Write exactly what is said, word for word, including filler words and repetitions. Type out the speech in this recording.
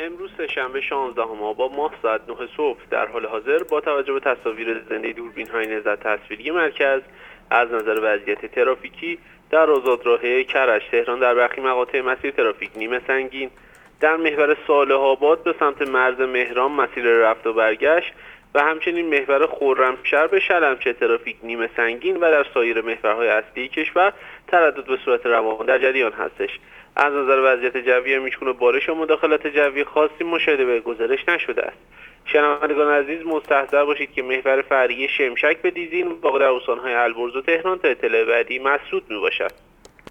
امروز سه‌شنبه شانزدهم آبان ماه ساعت نه صبح در حال حاضر با توجه به تصاویر زنده دوربین‌های نظر تصویری مرکز از نظر وضعیت ترافیکی در آزادراه کرج تهران در برخی مقاطع مسیر ترافیک نیمه سنگین، در محور صالح آباد به سمت مرز مهران مسیر رفت و برگشت و همچنین محور خرمشهر به شلمچه ترافیک نیمه سنگین و در سایر محورهای اصلی کشور تردد به صورت روان در جریان هستش. از نظر وضعیت جوی هم هیچگونه بارش و مداخلت جوی خاصی مشاهده به گزارش نشده است. شنوندگان عزیز مستحضر باشید که محور فرعی شمشک به دیزین واقع در استان‌های البرز و تهران تا اطلاع بعدی مسدود میباشد.